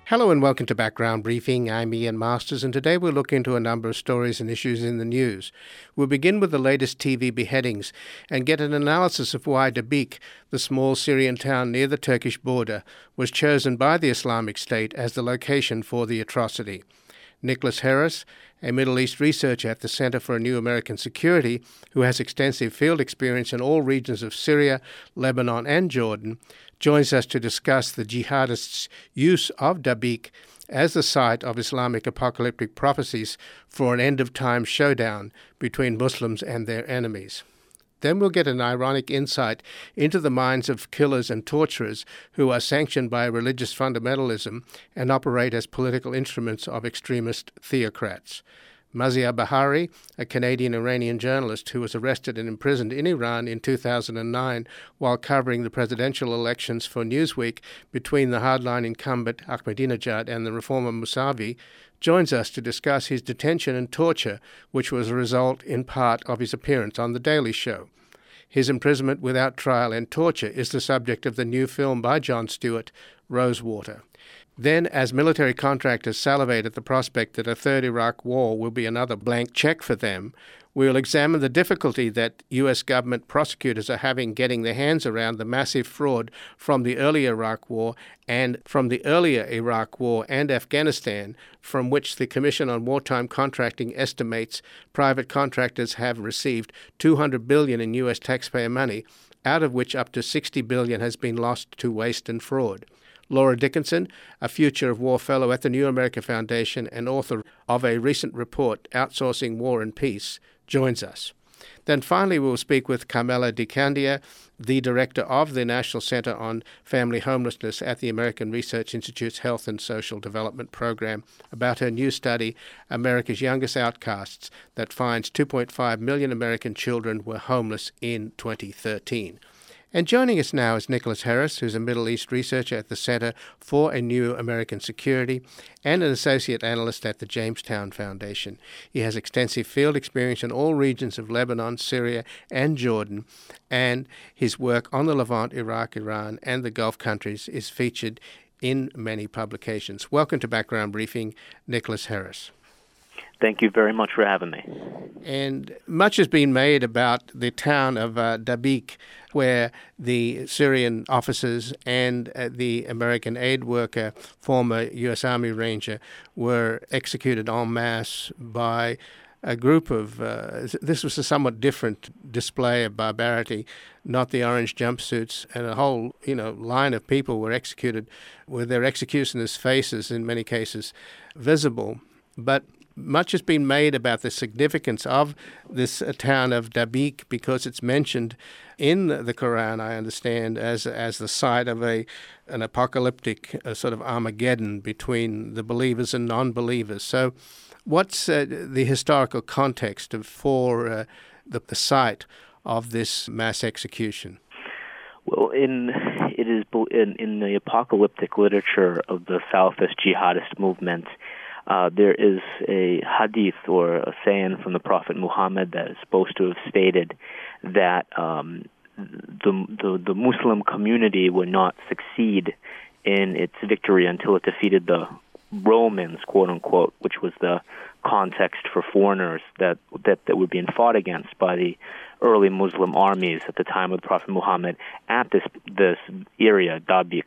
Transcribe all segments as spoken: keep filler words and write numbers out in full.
Hello and welcome to Background Briefing. I'm Ian Masters, and today we'll look into a number of stories and issues in the news. We'll begin with the latest T V beheadings and get an analysis of why Dabiq, the small Syrian town near the Turkish border, was chosen by the Islamic State as the location for the atrocity. Nicholas Harris, a Middle East researcher at the Center for a New American Security, who has extensive field experience in all regions of Syria, Lebanon, and Jordan, joins us to discuss the jihadists' use of Dabiq as the site of Islamic apocalyptic prophecies for an end-of-time showdown between Muslims and their enemies. Then we'll get an ironic insight into the minds of killers and torturers who are sanctioned by religious fundamentalism and operate as political instruments of extremist theocrats. Mazia Bahari, a Canadian-Iranian journalist who was arrested and imprisoned in Iran in two thousand nine while covering the presidential elections for Newsweek between the hardline incumbent Ahmadinejad and the reformer Mousavi, joins us to discuss his detention and torture, which was a result in part of his appearance on The Daily Show. His imprisonment without trial and torture is the subject of the new film by Jon Stewart, Rosewater. Then, as military contractors salivate at the prospect that a third Iraq war will be another blank check for them, we'll examine the difficulty that U S government prosecutors are having getting their hands around the massive fraud from the earlier Iraq War and from the earlier Iraq War and Afghanistan, from which the Commission on Wartime Contracting estimates private contractors have received two hundred billion dollars in U S taxpayer money, out of which up to sixty billion dollars has been lost to waste and fraud. Laura Dickinson, a Future of War Fellow at the New America Foundation and author of a recent report, Outsourcing War and Peace, joins us. Then finally we'll speak with Carmela DiCandia, the director of the National Center on Family Homelessness at the American Research Institute's Health and Social Development Program, about her new study, America's Youngest Outcasts, that finds two point five million American children were homeless in twenty thirteen. And joining us now is Nicholas Harris, who's a Middle East researcher at the Center for a New American Security and an associate analyst at the Jamestown Foundation. He has extensive field experience in all regions of Lebanon, Syria, and Jordan, and his work on the Levant, Iraq, Iran, and the Gulf countries is featured in many publications. Welcome to Background Briefing, Nicholas Harris. Thank you very much for having me. And much has been made about the town of uh, Dabiq, where the Syrian officers and uh, the American aid worker, former U S Army Ranger, were executed en masse by a group of, uh, this was a somewhat different display of barbarity, not the orange jumpsuits, and a whole, you know, line of people were executed with their executioners' faces, in many cases, visible. But much has been made about the significance of this uh, town of Dabiq because it's mentioned in the Quran, I understand, as as the site of a an apocalyptic uh, sort of Armageddon between the believers and non-believers. So what's uh, the historical context of, for uh, the, the site of this mass execution? Well, in it is in, in the apocalyptic literature of the Salafist jihadist movement, Uh, there is a hadith or a saying from the Prophet Muhammad that is supposed to have stated that um, the, the the Muslim community would not succeed in its victory until it defeated the Romans, quote unquote, which was the context for foreigners that that, that were being fought against by the early Muslim armies at the time of the Prophet Muhammad at this this area, Dabiq.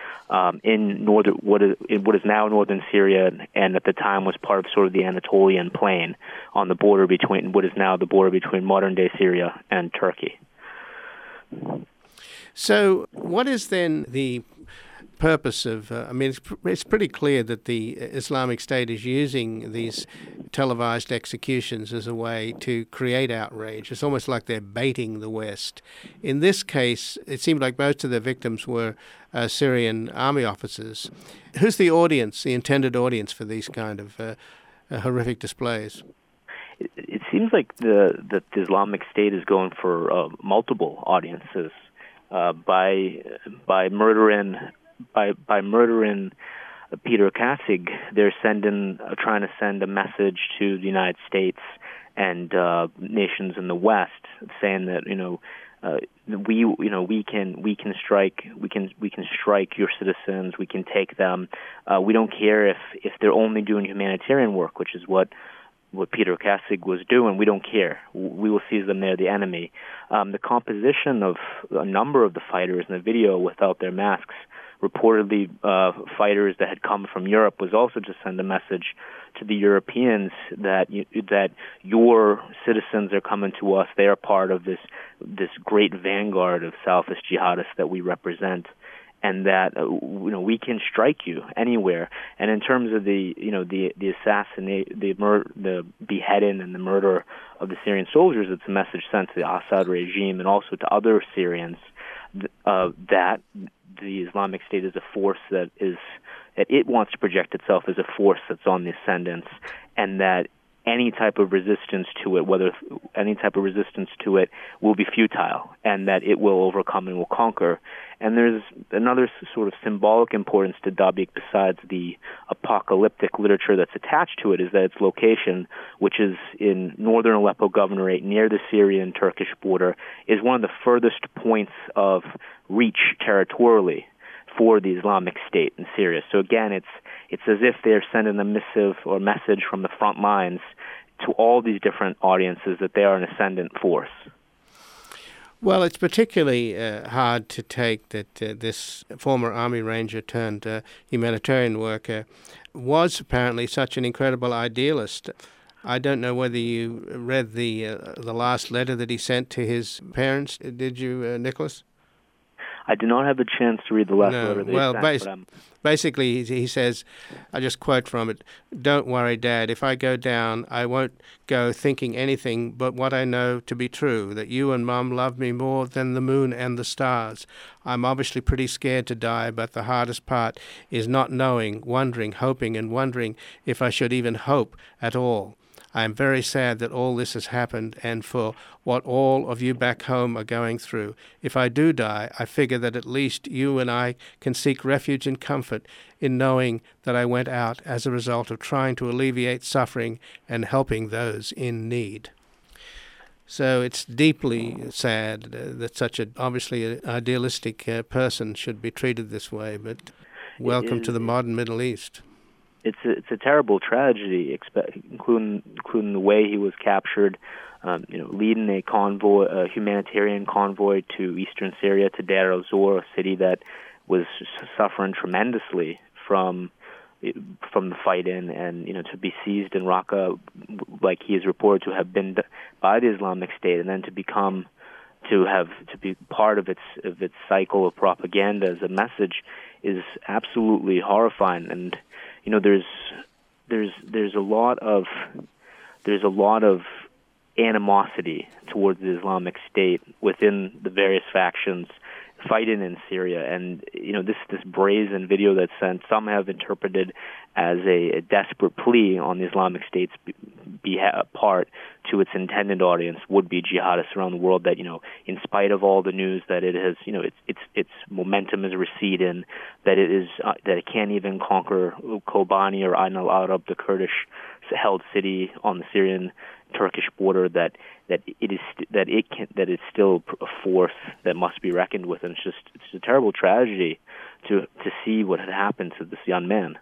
Um, in northern what is in what is now northern Syria, and at the time was part of sort of the Anatolian plain on the border between what is now the border between modern-day Syria and Turkey. So, what is then the purpose of? Uh, I mean, it's, it's pretty clear that the Islamic State is using these televised executions as a way to create outrage. It's almost like they're baiting the West. In this case, it seemed like most of the victims were uh, Syrian army officers. Who's the audience, the intended audience for these kind of uh, uh, horrific displays? It, it seems like the that the Islamic State is going for uh, multiple audiences uh, by by murdering by by murdering Peter Kassig. They're sending uh, trying to send a message to the United States and uh, nations in the West, saying that you know. Uh, we you know we can we can strike we can we can strike your citizens, we can take them. Uh, we don't care if if they're only doing humanitarian work, which is what what Peter Kassig was doing. We don't care. We will seize them. They're the enemy. Um, the composition of a number of the fighters in the video without their masks, reportedly uh, fighters that had come from Europe, was also to send a message to the Europeans that you, that your citizens are coming to us. They are part of this this great vanguard of Salafist jihadists that we represent, and that uh, you know we can strike you anywhere. And in terms of the you know the the assassinate the mur- the beheading and the murder of the Syrian soldiers, it's a message sent to the Assad regime and also to other Syrians uh, that the Islamic State is a force that is that it wants to project itself as a force that's on the ascendance, and that any type of resistance to it, whether any type of resistance to it, will be futile, and that it will overcome and will conquer. And there's another sort of symbolic importance to Dabiq besides the apocalyptic literature that's attached to it, is that its location, which is in northern Aleppo Governorate near the Syrian-Turkish border, is one of the furthest points of reach territorially for the Islamic State in Syria. So again, it's it's as if they're sending a missive or message from the front lines to all these different audiences that they are an ascendant force. Well, it's particularly uh, hard to take that uh, this former Army Ranger turned uh, humanitarian worker was apparently such an incredible idealist. I don't know whether you read the uh, the last letter that he sent to his parents. Did you, uh, Nicholas? I did not have a chance to read the last no. letter that well, he sent, bas- but I'm... basically he, he says, I just quote from it, "Don't worry, Dad. If I go down, I won't go thinking anything but what I know to be true, that you and Mum love me more than the moon and the stars. I'm obviously pretty scared to die, but the hardest part is not knowing, wondering, hoping, and wondering if I should even hope at all. I am very sad that all this has happened and for what all of you back home are going through. If I do die, I figure that at least you and I can seek refuge and comfort in knowing that I went out as a result of trying to alleviate suffering and helping those in need." So it's deeply sad uh, that such a obviously an idealistic uh, person should be treated this way, but welcome to the modern Middle East. It's a, it's a terrible tragedy, including including the way he was captured. Um, you know, leading a convoy, a humanitarian convoy to eastern Syria, to Deir el-Zor, a city that was suffering tremendously from from the fight-in, and you know, to be seized in Raqqa, like he is reported to have been by the Islamic State, and then to become to have to be part of its of its cycle of propaganda as a message, is absolutely horrifying. And you know, there's there's there's a lot of there's a lot of animosity towards the Islamic State within the various factions fighting in Syria. And you know, this this brazen video that's sent, some have interpreted as a, a desperate plea on the Islamic State's beha- part to its intended audience, would-be jihadists around the world, that, you know, in spite of all the news that it has, you know, its its its momentum is receding, that it is uh, that it can't even conquer Kobani or Ain al-Arab, the Kurdish-held city on the Syrian-Turkish border, that that it is that it can that it's still a force that must be reckoned with. And it's just it's a terrible tragedy to to see what had happened to this young man.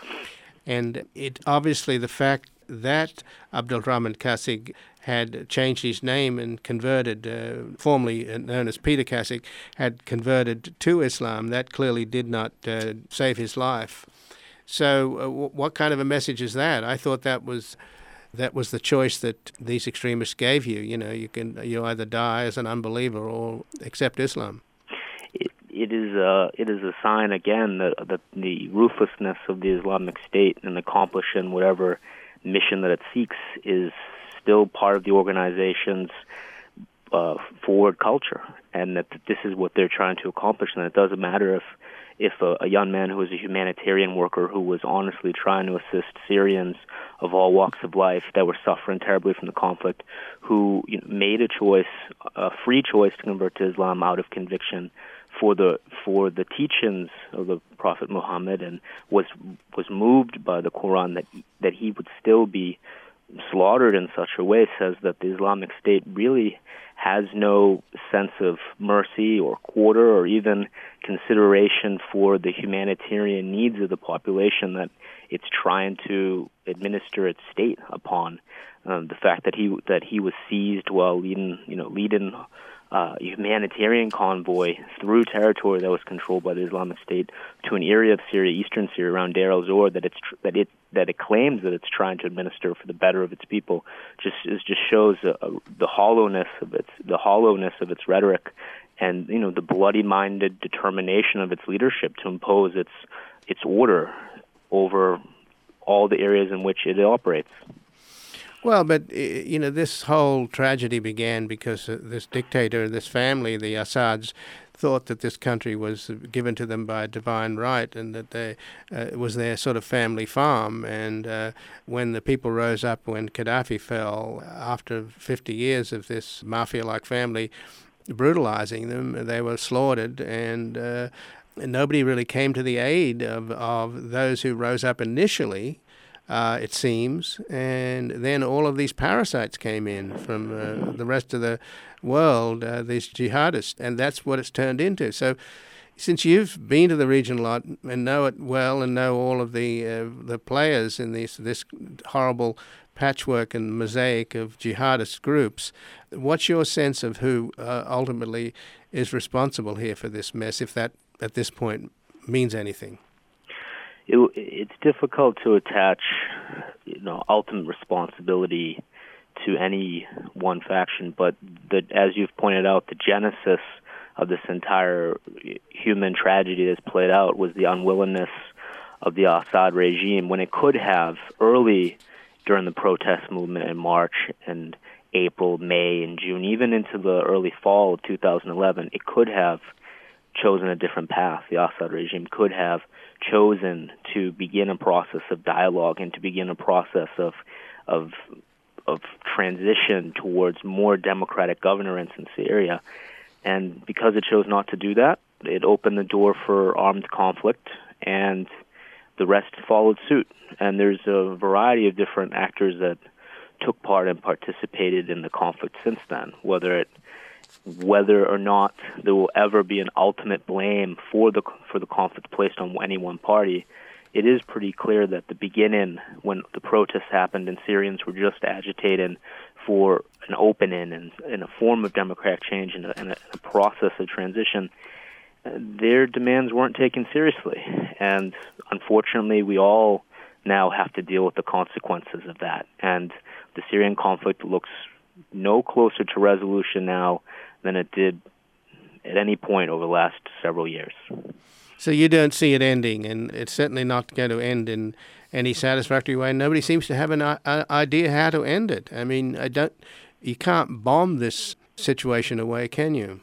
And it obviously the fact that Abdulrahman Kassig had changed his name and converted, uh, formerly known as Peter Kassig, had converted to Islam, that clearly did not uh, save his life. So uh, w- what kind of a message is that? I thought that was that was the choice that these extremists gave you. You know, you can you either die as an unbeliever or accept Islam. It, it is a it is a sign again that, that the ruthlessness of the Islamic State in accomplishing whatever mission that it seeks is still part of the organization's uh, forward culture, and that this is what they're trying to accomplish. And it doesn't matter if if a, a young man who was a humanitarian worker who was honestly trying to assist Syrians of all walks of life that were suffering terribly from the conflict, who you know, made a choice, a free choice to convert to Islam out of conviction for the for the teachings of the Prophet Muhammad, and was was moved by the Quran, that that he would still be slaughtered in such a way, says that the Islamic State really has no sense of mercy or quarter or even consideration for the humanitarian needs of the population that it's trying to administer its state upon. Um, the fact that he that he was seized while leading, you know, leading uh, a humanitarian convoy through territory that was controlled by the Islamic State to an area of Syria, eastern Syria, around Deir el-Zor, that it's tr- that it that it claims that it's trying to administer for the better of its people, just is just shows uh, the hollowness of its the hollowness of its rhetoric, and you know the bloody-minded determination of its leadership to impose its its order over all the areas in which it operates. Well, but, you know, this whole tragedy began because this dictator, this family, the Assads, thought that this country was given to them by divine right and that they, uh, it was their sort of family farm. And uh, when the people rose up, when Gaddafi fell, after fifty years of this mafia-like family brutalizing them, they were slaughtered, and uh, nobody really came to the aid of, of those who rose up initially. Uh, it seems, and then all of these parasites came in from uh, the rest of the world, uh, these jihadists, and that's what it's turned into. So since you've been to the region a lot and know it well and know all of the uh, the players in this, this horrible patchwork and mosaic of jihadist groups, what's your sense of who uh, ultimately is responsible here for this mess, if that at this point means anything? It, it's difficult to attach, you know, ultimate responsibility to any one faction, but the, as you've pointed out, the genesis of this entire human tragedy that's played out was the unwillingness of the Assad regime, when it could have early during the protest movement in March and April, May, and June, even into the early fall of two thousand eleven, it could have chosen a different path. The Assad regime could have chosen to begin a process of dialogue and to begin a process of of of transition towards more democratic governance in Syria. And because it chose not to do that, it opened the door for armed conflict, and the rest followed suit. And there's a variety of different actors that took part and participated in the conflict since then, whether it whether or not there will ever be an ultimate blame for the for the conflict placed on any one party. It is pretty clear that the beginning, when the protests happened and Syrians were just agitating for an opening and, and a form of democratic change and a, and a, a process of transition, uh, their demands weren't taken seriously. And unfortunately, we all now have to deal with the consequences of that. And the Syrian conflict looks no closer to resolution now than it did at any point over the last several years. So you don't see it ending, and it's certainly not going to end in any satisfactory way. Nobody seems to have an uh, idea how to end it. I mean, I don't. You can't bomb this situation away, can you?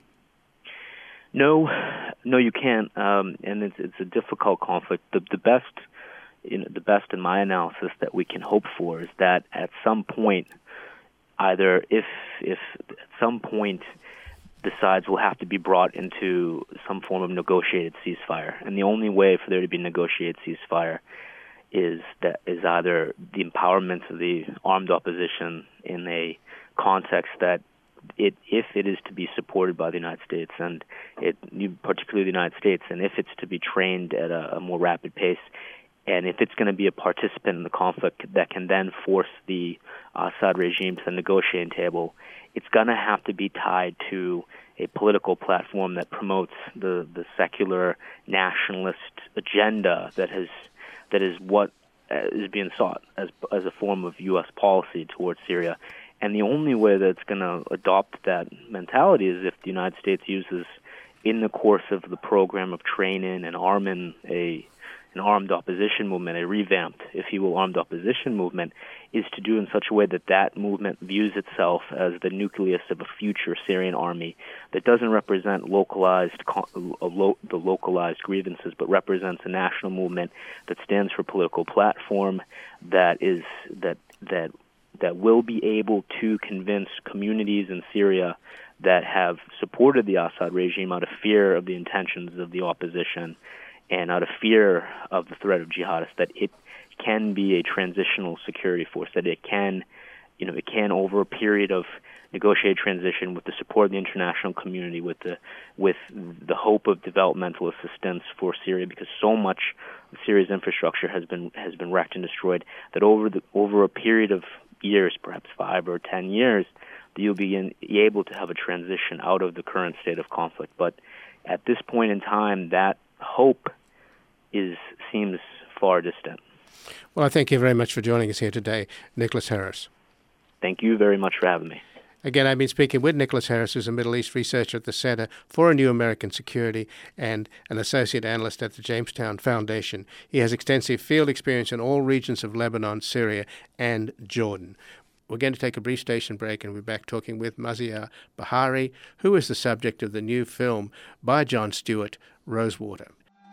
No, no, you can't. Um, and it's it's a difficult conflict. The the best, you know, the best in my analysis that we can hope for is that at some point, either if if at some point the sides will have to be brought into some form of negotiated ceasefire, and the only way for there to be negotiated ceasefire is that is either the empowerment of the armed opposition in a context that it if it is to be supported by the United States, and it particularly the United States, and if it's to be trained at a, a more rapid pace, and if it's going to be a participant in the conflict that can then force the Assad regime to the negotiating table, it's going to have to be tied to a political platform that promotes the, the secular nationalist agenda that has that is what is being sought as as a form of U S policy towards Syria. And the only way that it's going to adopt that mentality is if the United States uses, in the course of the program of training and arming a an armed opposition movement, a revamped, if you will, armed opposition movement, is to do in such a way that that movement views itself as the nucleus of a future Syrian army that doesn't represent localized the localized grievances, but represents a national movement that stands for political platform that is that that that will be able to convince communities in Syria that have supported the Assad regime out of fear of the intentions of the opposition and out of fear of the threat of jihadists, that it can be a transitional security force, that it can you know, it can, over a period of negotiated transition, with the support of the international community, with the with the hope of developmental assistance for Syria, because so much of Syria's infrastructure has been has been wrecked and destroyed, that over the over a period of years, perhaps five or ten years, that you'll be in, able to have a transition out of the current state of conflict. But at this point in time, that hope is seems far distant. Well, I thank you very much for joining us here today, Nicholas Harris. Thank you very much for having me. Again, I've been speaking with Nicholas Harris, who's a Middle East researcher at the Center for a New American Security and an associate analyst at the Jamestown Foundation. He has extensive field experience in all regions of Lebanon, Syria, and Jordan. We're going to take a brief station break and we'll be back talking with Maziar Bahari, who is the subject of the new film by Jon Stewart, Rosewater.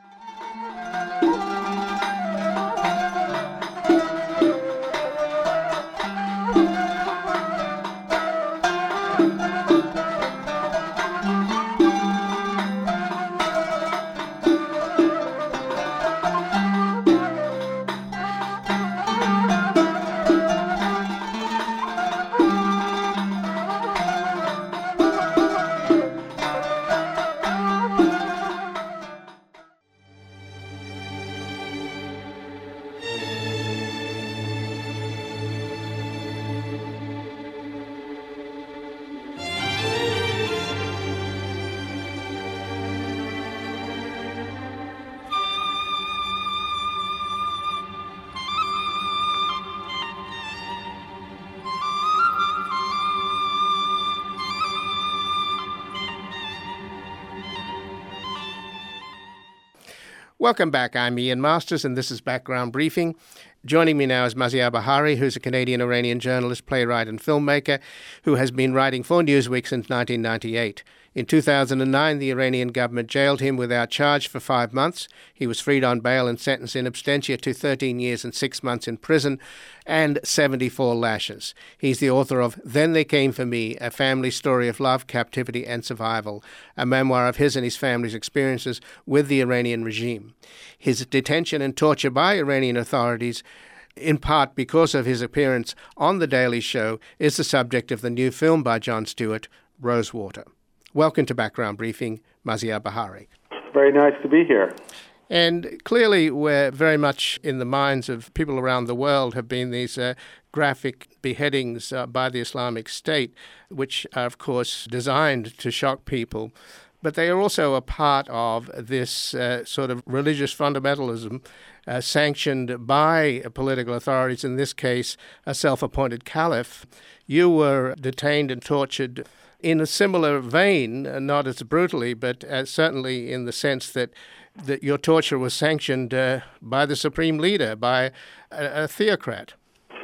Welcome back. I'm Ian Masters, and this is Background Briefing. Joining me now is Maziar Bahari, who's a Canadian-Iranian journalist, playwright, and filmmaker who has been writing for Newsweek since nineteen ninety-eight. In two thousand nine, the Iranian government jailed him without charge for five months. He was freed on bail and sentenced in absentia to thirteen years and six months in prison and seventy-four lashes. He's the author of Then They Came for Me, A Family Story of Love, Captivity, and Survival, a memoir of his and his family's experiences with the Iranian regime. His detention and torture by Iranian authorities, in part because of his appearance on The Daily Show, is the subject of the new film by Jon Stewart, Rosewater. Welcome to Background Briefing, Maziar Bahari. Very nice to be here. And clearly, we're very much in the minds of people around the world have been these uh, graphic beheadings uh, by the Islamic State, which are, of course, designed to shock people. But they are also a part of this uh, sort of religious fundamentalism uh, sanctioned by political authorities, in this case, a self-appointed caliph. You were detained and tortured in a similar vein, uh, not as brutally, but uh, certainly in the sense that, that your torture was sanctioned uh, by the supreme leader, by a, a theocrat.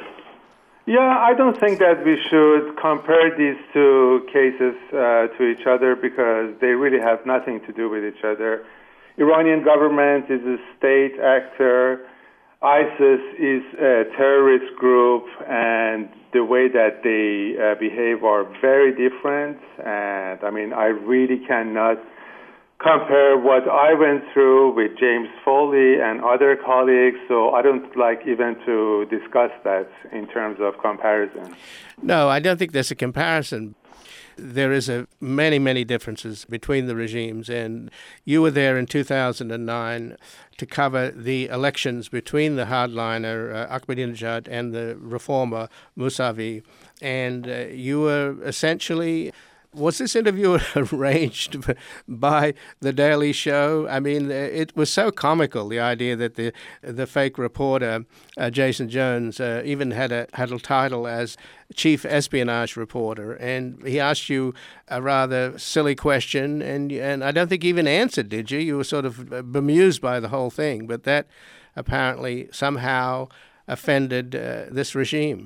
Yeah, I don't think that we should compare these two cases uh, to each other because they really have nothing to do with each other. Iranian government is a state actor. ISIS is a terrorist group, and the way that they uh, behave are very different. And I mean, I really cannot compare what I went through with James Foley and other colleagues, so I don't like even to discuss that in terms of comparison. No, I don't think there's a comparison. There is a many, many differences between the regimes, and you were there in two thousand nine to cover the elections between the hardliner uh, Ahmadinejad and the reformer Mousavi, and uh, you were essentially... Was this interview arranged by The Daily Show? I mean, it was so comical, the idea that the the fake reporter, uh, Jason Jones, uh, even had a had a title as chief espionage reporter, and he asked you a rather silly question, and and I don't think you even answered, did you? You were sort of bemused by the whole thing, but that apparently somehow offended uh, this regime.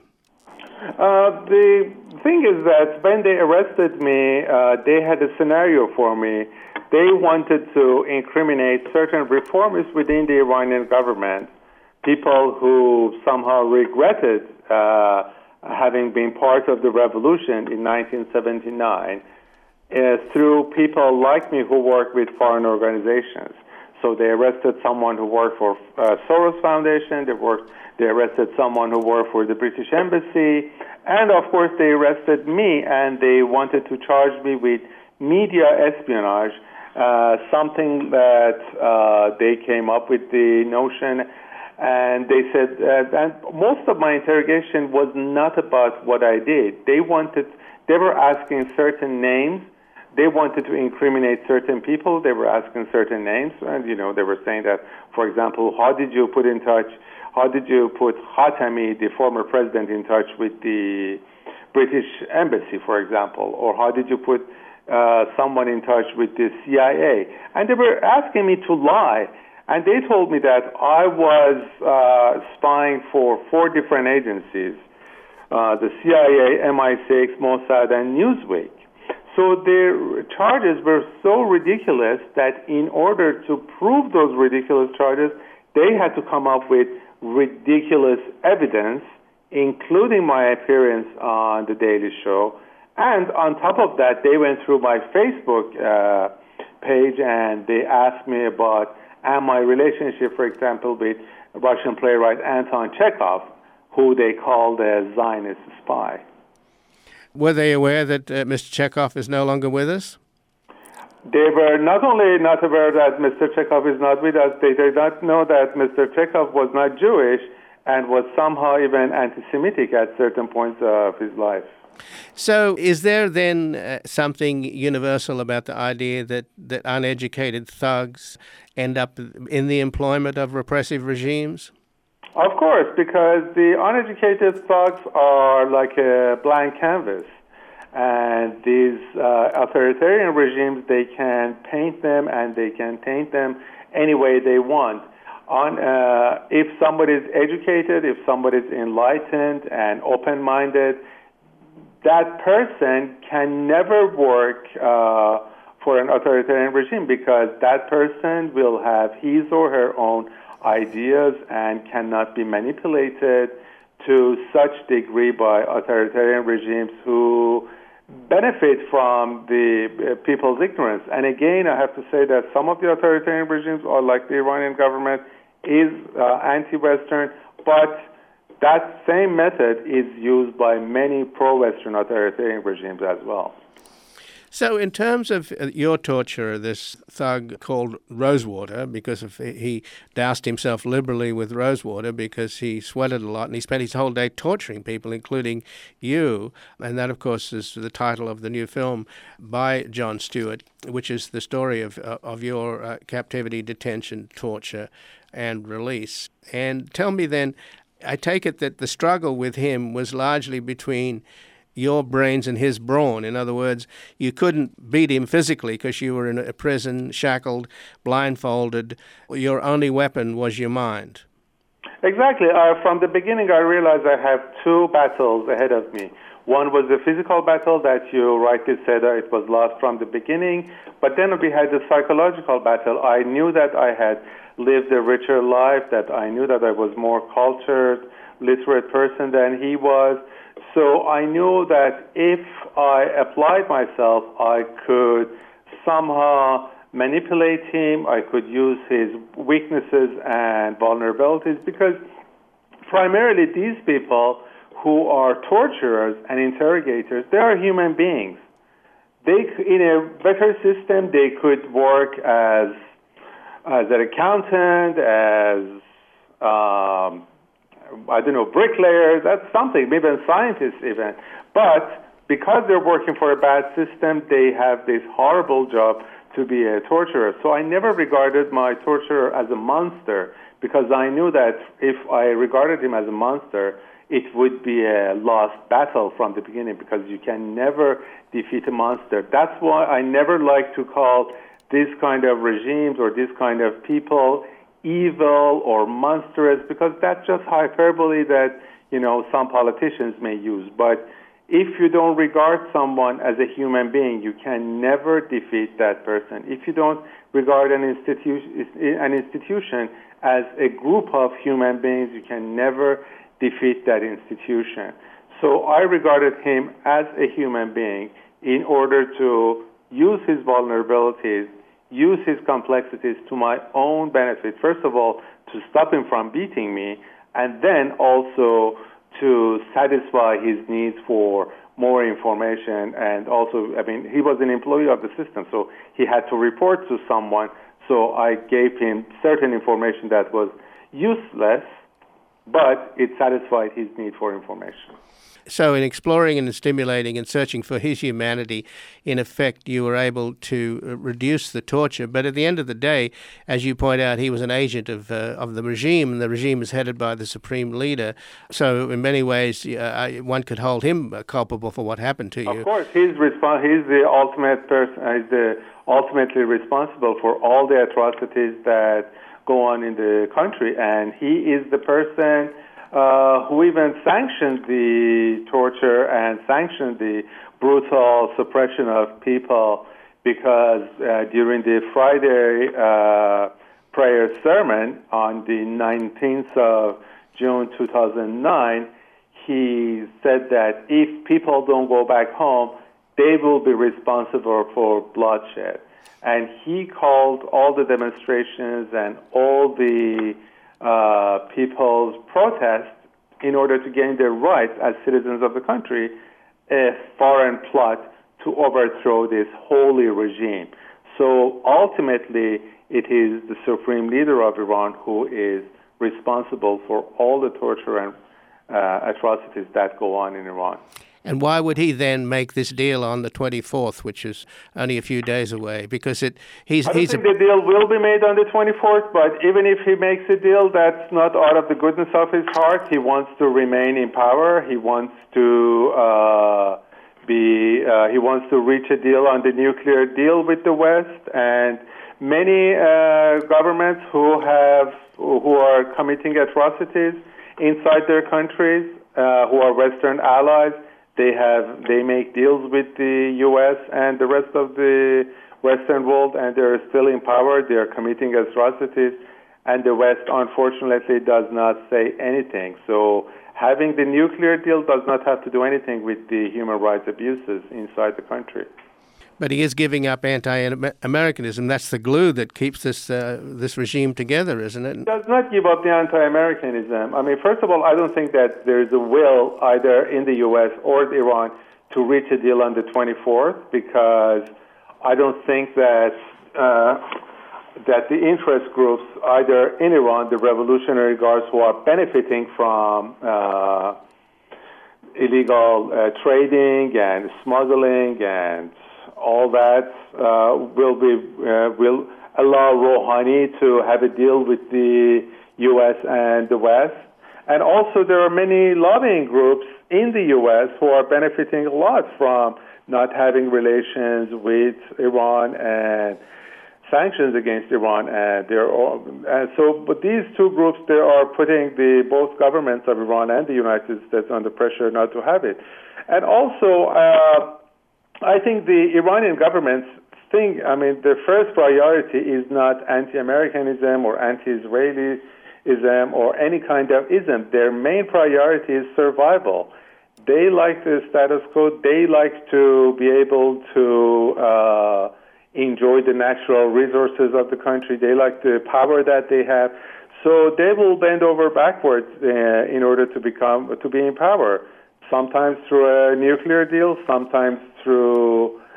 Uh, the thing is that when they arrested me, uh, they had a scenario for me. They wanted to incriminate certain reformers within the Iranian government, people who somehow regretted uh, having been part of the revolution in nineteen seventy-nine, uh, through people like me who work with foreign organizations. So they arrested someone who worked for uh, Soros Foundation. They worked. They arrested someone who worked for the British Embassy, and of course they arrested me. And they wanted to charge me with media espionage, uh, something that uh, they came up with the notion. And they said, uh, and most of my interrogation was not about what I did. They wanted, they were asking certain names. They wanted to incriminate certain people. They were asking certain names, and you know, they were saying that, for example, how did you put in touch? How did you put Khatami, the former president, in touch with the British Embassy, for example, or how did you put uh, someone in touch with the C I A? And they were asking me to lie. And they told me that I was uh, spying for four different agencies, uh, the C I A, M I six, Mossad, and Newsweek. So their charges were so ridiculous that in order to prove those ridiculous charges, they had to come up with ridiculous evidence, including my appearance on The Daily Show. And on top of that, they went through my Facebook uh, page and they asked me about and my relationship, for example, with Russian playwright Anton Chekhov, who they called a Zionist spy. Were they aware that uh, Mister Chekhov is no longer with us? They were not only not aware that Mister Chekhov is not with us, they did not know that Mister Chekhov was not Jewish and was somehow even anti-Semitic at certain points of his life. So is there then uh, something universal about the idea that, that uneducated thugs end up in the employment of repressive regimes? Of course, because the uneducated thugs are like a blank canvas. And these uh, authoritarian regimes, they can paint them and they can taint them any way they want. On, uh, if somebody is educated, if somebody is enlightened and open-minded, that person can never work uh, for an authoritarian regime because that person will have his or her own ideas and cannot be manipulated to such degree by authoritarian regimes who benefit from the uh, people's ignorance. And again, I have to say that some of the authoritarian regimes are like the Iranian government is uh, anti-Western, but that same method is used by many pro-Western authoritarian regimes as well. So in terms of your torture, this thug called Rosewater, because of, he doused himself liberally with rosewater because he sweated a lot, and he spent his whole day torturing people, including you. And that, of course, is the title of the new film by Jon Stewart, which is the story of, of your uh, captivity, detention, torture, and release. And tell me then, I take it that the struggle with him was largely between your brains and his brawn. In other words, you couldn't beat him physically because you were in a prison, shackled, blindfolded. Your only weapon was your mind. Exactly. Uh, from the beginning, I realized I have two battles ahead of me. One was the physical battle that you rightly said uh, it was lost from the beginning, but then we had the psychological battle. I knew that I had lived a richer life, that I knew that I was more cultured, literate person than he was. So I knew that if I applied myself, I could somehow manipulate him, I could use his weaknesses and vulnerabilities, because primarily these people who are torturers and interrogators, they are human beings. They, in a better system, they could work as as an accountant, as um, I don't know, bricklayers, that's something, maybe scientists even. But because they're working for a bad system, they have this horrible job to be a torturer. So I never regarded my torturer as a monster, because I knew that if I regarded him as a monster, it would be a lost battle from the beginning, because you can never defeat a monster. That's why I never like to call this kind of regimes or this kind of people evil or monstrous, because that's just hyperbole that, you know, some politicians may use. But if you don't regard someone as a human being, you can never defeat that person. If you don't regard an institution, an institution as a group of human beings, you can never defeat that institution. So I regarded him as a human being in order to use his vulnerabilities, use his complexities to my own benefit. First of all, to stop him from beating me, and then also to satisfy his needs for more information. And also, I mean, he was an employee of the system, so he had to report to someone. So I gave him certain information that was useless, but it satisfied his need for information. So in exploring and stimulating and searching for his humanity, in effect, you were able to reduce the torture. But at the end of the day, as you point out, he was an agent of uh, of the regime, and the regime is headed by the supreme leader. So in many ways, uh, one could hold him culpable for what happened to you. Of course, he's respons- He's the ultimate person. He's the ultimately responsible for all the atrocities that go on in the country, and he is the person Uh, who even sanctioned the torture and sanctioned the brutal suppression of people, because uh, during the Friday uh, prayer sermon on the nineteenth of June two thousand nine, he said that if people don't go back home, they will be responsible for bloodshed. And he called all the demonstrations and all the Uh, people's protest in order to gain their rights as citizens of the country, a foreign plot to overthrow this holy regime. So ultimately, it is the supreme leader of Iran who is responsible for all the torture and uh, atrocities that go on in Iran. And why would he then make this deal on the twenty-fourth, which is only a few days away? Because it he's I don't he's think a... the deal will be made on the twenty-fourth, but even if he makes a deal, that's not out of the goodness of his heart. He wants to remain in power. He wants to uh, be. Uh, he wants to reach a deal on the nuclear deal with the West, and many uh, governments who have who are committing atrocities inside their countries, uh, who are Western allies. They have they make deals with the U S and the rest of the Western world, and they're still in power. They're committing atrocities, and the West, unfortunately, does not say anything. So having the nuclear deal does not have to do anything with the human rights abuses inside the country. But he is giving up anti-Americanism. That's the glue that keeps this uh, this regime together, isn't it? He does not give up the anti-Americanism. I mean, first of all, I don't think that there is a will either in the U S or Iran to reach a deal on the twenty-fourth, because I don't think that uh, that the interest groups either in Iran, the Revolutionary Guards who are benefiting from uh, illegal uh, trading and smuggling and all that uh, will be uh, will allow Rouhani to have a deal with the U S and the West. And also there are many lobbying groups in the U S who are benefiting a lot from not having relations with Iran and sanctions against Iran. And they're all, and so, but these two groups, they are putting the both governments of Iran and the United States under pressure not to have it. And also, uh, I think the Iranian government's thing, I mean, their first priority is not anti-Americanism or anti-Israelism or any kind of ism. Their main priority is survival. They like the status quo. They like to be able to uh, enjoy the natural resources of the country. They like the power that they have. So they will bend over backwards uh, in order to become to be in power. Sometimes through a nuclear deal, sometimes through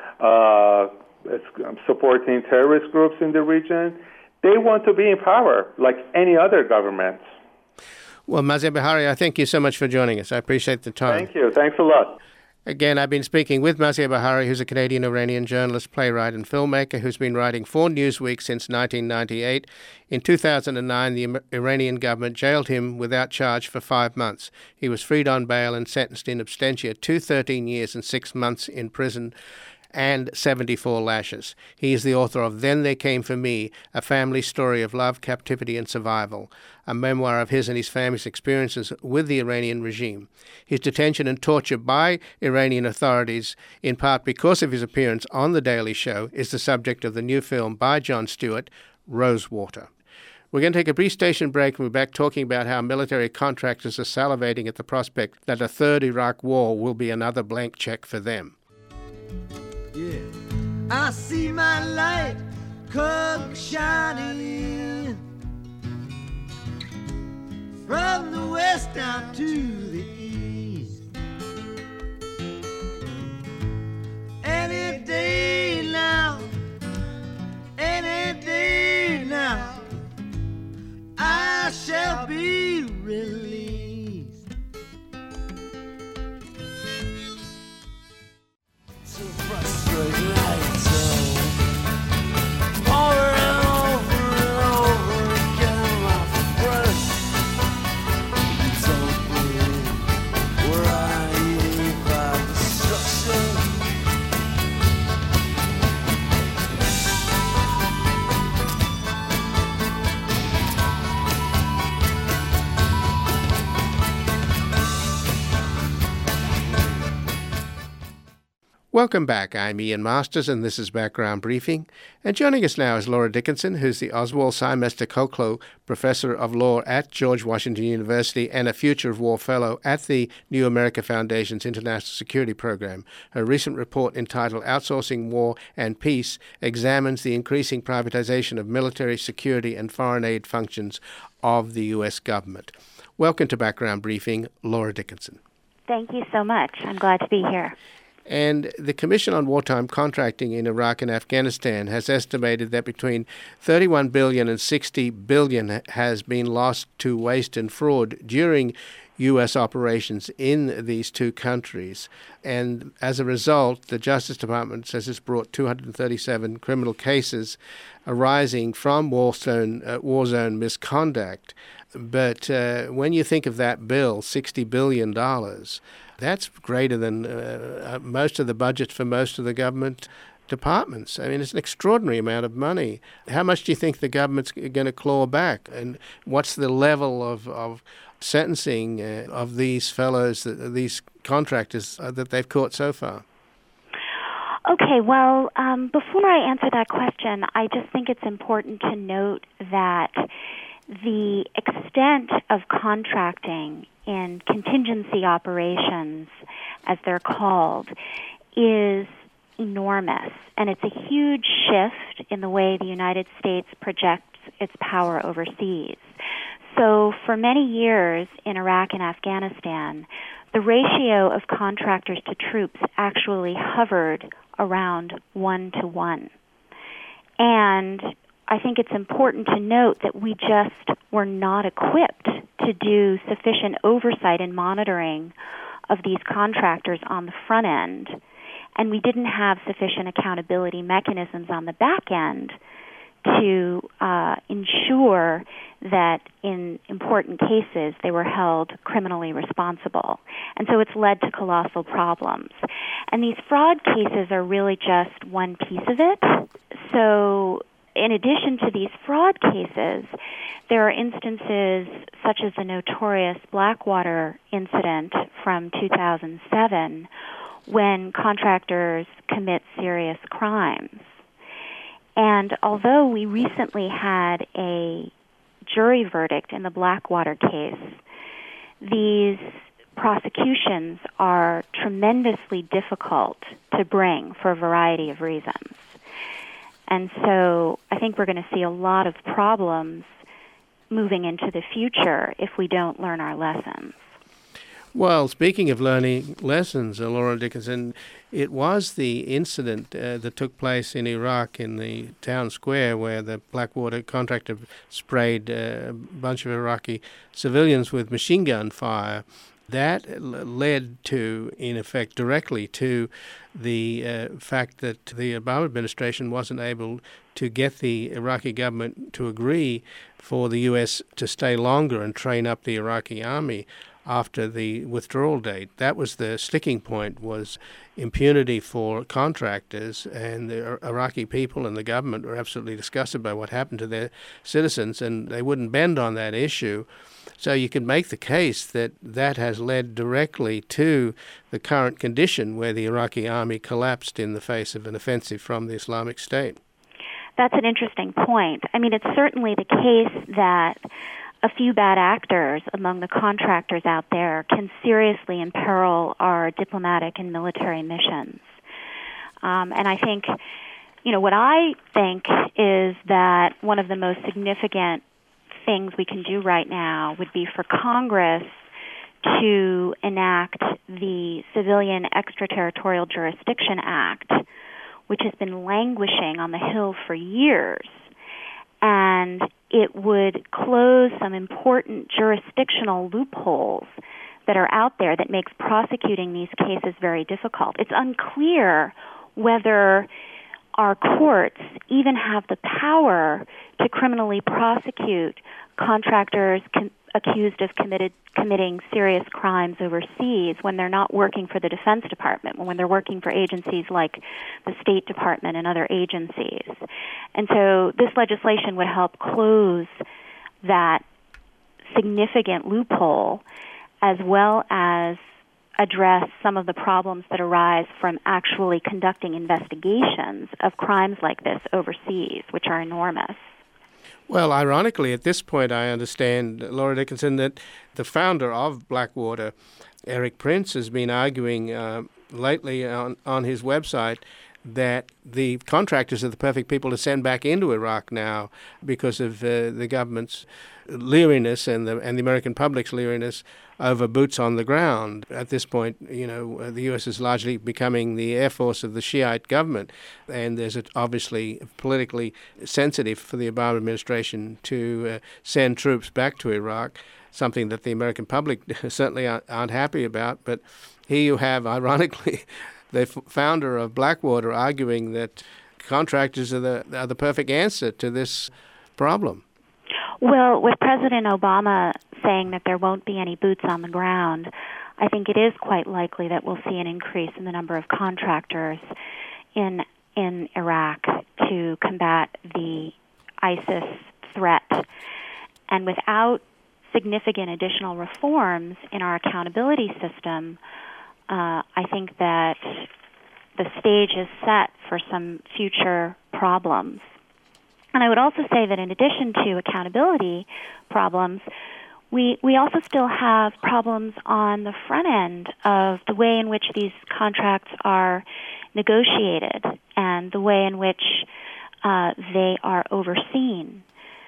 uh, supporting terrorist groups in the region. They want to be in power like any other government. Well, Maziar Bahari, I thank you so much for joining us. I appreciate the time. Thank you. Thanks a lot. Again, I've been speaking with Maziar Bahari, who's a Canadian-Iranian journalist, playwright and filmmaker who's been writing for Newsweek since nineteen ninety-eight. In two thousand nine, the Iranian government jailed him without charge for five months. He was freed on bail and sentenced in absentia to thirteen years and six months in prison and seventy-four lashes. He is the author of Then They Came for Me, a family story of love, captivity and survival, a memoir of his and his family's experiences with the Iranian regime. His detention and torture by Iranian authorities, in part because of his appearance on The Daily Show, is the subject of the new film by Jon Stewart, Rosewater. We're going to take a brief station break and we're back talking about how military contractors are salivating at the prospect that a third Iraq war will be another blank check for them. Yeah, I see my light coke shining from the west down to the east. Any day now, any day now, I shall be released. So frustrating, right? So over and over and over again, my friend. It's over where I live by destruction. Welcome back. I'm Ian Masters, and this is Background Briefing. And joining us now is Laura Dickinson, who's the Oswald Symester Koklo Professor of Law at George Washington University and a Future of War Fellow at the New America Foundation's International Security Program. Her recent report entitled Outsourcing War and Peace examines the increasing privatization of military, security, and foreign aid functions of the U S government. Welcome to Background Briefing, Laura Dickinson. Thank you so much. I'm glad to be here. And the Commission on Wartime Contracting in Iraq and Afghanistan has estimated that between thirty-one billion dollars and sixty billion dollars has been lost to waste and fraud during U S operations in these two countries. And as a result, the Justice Department says it's brought two hundred thirty-seven criminal cases arising from war zone, uh, war zone misconduct. But uh, when you think of that bill, sixty billion dollars, that's greater than uh, most of the budgets for most of the government departments. I mean, it's an extraordinary amount of money. How much do you think the government's going to claw back? And what's the level of, of sentencing uh, of these fellows, uh, these contractors uh, that they've caught so far? Okay, well, um, before I answer that question, I just think it's important to note that the extent of contracting in contingency operations, as they're called, is enormous. And it's a huge shift in the way the United States projects its power overseas. So for many years in Iraq and Afghanistan, the ratio of contractors to troops actually hovered around one to one. And I think it's important to note that we just were not equipped to do sufficient oversight and monitoring of these contractors on the front end, and we didn't have sufficient accountability mechanisms on the back end to uh, ensure that in important cases they were held criminally responsible. And so it's led to colossal problems. And these fraud cases are really just one piece of it. So in addition to these fraud cases, there are instances such as the notorious Blackwater incident from two thousand seven when contractors commit serious crimes. And although we recently had a jury verdict in the Blackwater case, these prosecutions are tremendously difficult to bring for a variety of reasons. And so I think we're going to see a lot of problems moving into the future if we don't learn our lessons. Well, speaking of learning lessons, uh, Laura Dickinson, it was the incident uh, that took place in Iraq in the town square where the Blackwater contractor sprayed uh, a bunch of Iraqi civilians with machine gun fire. That l- led to, in effect, directly to the uh, fact that the Obama administration wasn't able to get the Iraqi government to agree for the U S to stay longer and train up the Iraqi army after the withdrawal date. That was the sticking point, was impunity for contractors, and the Iraqi people and the government were absolutely disgusted by what happened to their citizens, and they wouldn't bend on that issue. So you can make the case that that has led directly to the current condition where the Iraqi army collapsed in the face of an offensive from the Islamic State. That's an interesting point. I mean, it's certainly the case that a few bad actors among the contractors out there can seriously imperil our diplomatic and military missions. Um, and I think, you know, what I think is that one of the most significant things we can do right now would be for Congress to enact the Civilian Extraterritorial Jurisdiction Act, which has been languishing on the Hill for years. And it would close some important jurisdictional loopholes that are out there that makes prosecuting these cases very difficult. It's unclear whether our courts even have the power to criminally prosecute contractors com- accused of committed, committing serious crimes overseas when they're not working for the Defense Department, when they're working for agencies like the State Department and other agencies. And so this legislation would help close that significant loophole, as well as address some of the problems that arise from actually conducting investigations of crimes like this overseas, which are enormous. Well, ironically, at this point, I understand, Laura Dickinson, that the founder of Blackwater, Erik Prince, has been arguing uh, lately on, on his website that the contractors are the perfect people to send back into Iraq now because of uh, the government's leeriness and the and the American public's leeriness over boots on the ground. At this point, you know, the U S is largely becoming the air force of the Shiite government, and there's obviously politically sensitive for the Obama administration to uh, send troops back to Iraq, something that the American public certainly aren't, aren't happy about. But here you have, ironically, the f- founder of Blackwater arguing that contractors are the are the perfect answer to this problem. Well, with President Obama saying that there won't be any boots on the ground, I think it is quite likely that we'll see an increase in the number of contractors in in Iraq to combat the ISIS threat. And without significant additional reforms in our accountability system, uh, I think that the stage is set for some future problems. And I would also say that in addition to accountability problems, we we also still have problems on the front end of the way in which these contracts are negotiated and the way in which uh, they are overseen.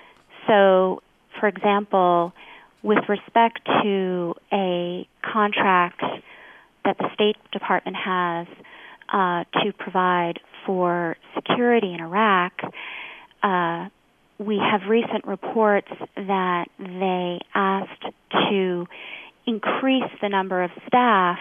So, for example, with respect to a contract that the State Department has uh, to provide for security in Iraq, Uh, we have recent reports that they asked to increase the number of staff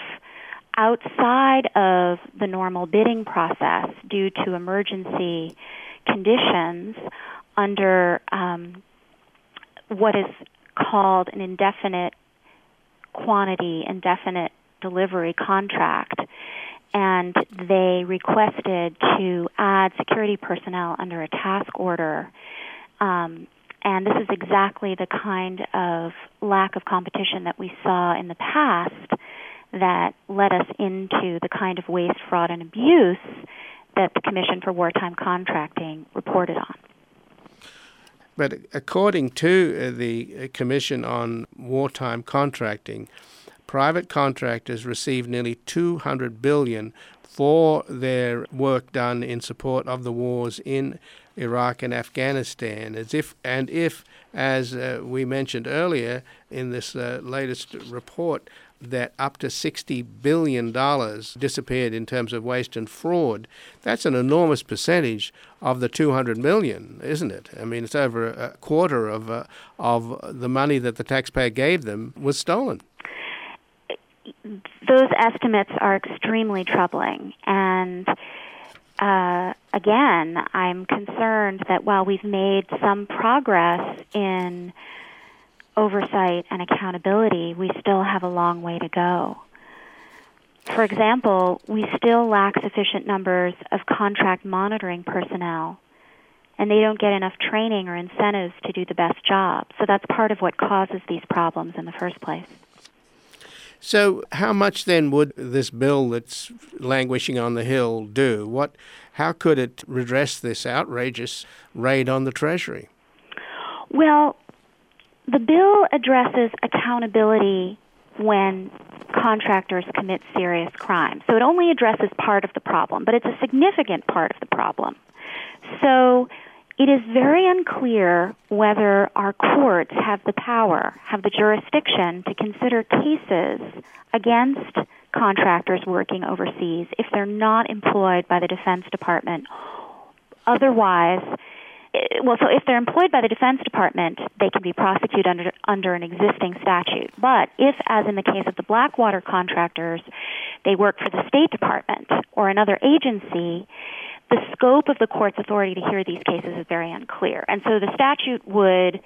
outside of the normal bidding process due to emergency conditions under um, what is called an indefinite quantity, indefinite delivery contract. And they requested to add security personnel under a task order. Um, and this is exactly the kind of lack of competition that we saw in the past that led us into the kind of waste, fraud, and abuse that the Commission for Wartime Contracting reported on. But according to the Commission on Wartime Contracting, private contractors receive nearly two hundred billion dollars for their work done in support of the wars in Iraq and Afghanistan. As if, and if, as uh, we mentioned earlier in this uh, latest report, that up to sixty billion dollars disappeared in terms of waste and fraud, that's an enormous percentage of the two hundred million dollars, isn't it? I mean, it's over a quarter of uh, of the money that the taxpayer gave them was stolen. Those estimates are extremely troubling. And uh, again, I'm concerned that while we've made some progress in oversight and accountability, we still have a long way to go. For example, we still lack sufficient numbers of contract monitoring personnel, and they don't get enough training or incentives to do the best job. So that's part of what causes these problems in the first place. So how much then would this bill that's languishing on the Hill do? What, how could it redress this outrageous raid on the Treasury? Well, the bill addresses accountability when contractors commit serious crimes. So it only addresses part of the problem, but it's a significant part of the problem. So it is very unclear whether our courts have the power, have the jurisdiction to consider cases against contractors working overseas if they're not employed by the Defense Department. Otherwise, well, so if they're employed by the Defense Department, they can be prosecuted under under an existing statute. But if, as in the case of the Blackwater contractors, they work for the State Department or another agency, the scope of the court's authority to hear these cases is very unclear. And so the statute would